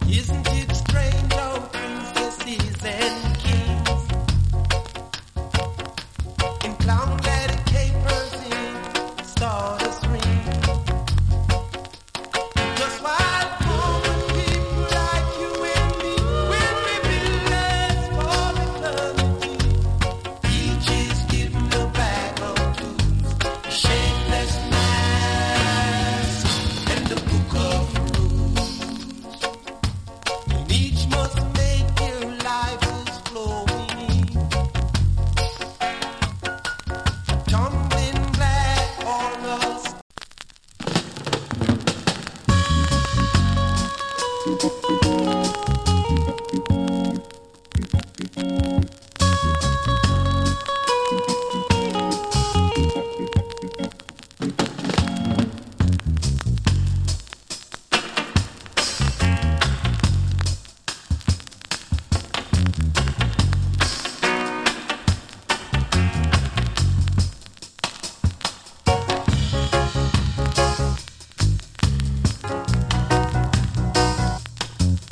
Isn't it strange how princesses and kings in clown-leaded capers in stardust ring? Just while common people like you and me will be villains for eternity. Each is given a bag of tools, a shapeless mask, and a book of rules. And each must make their lives flowing, tumbling black on us.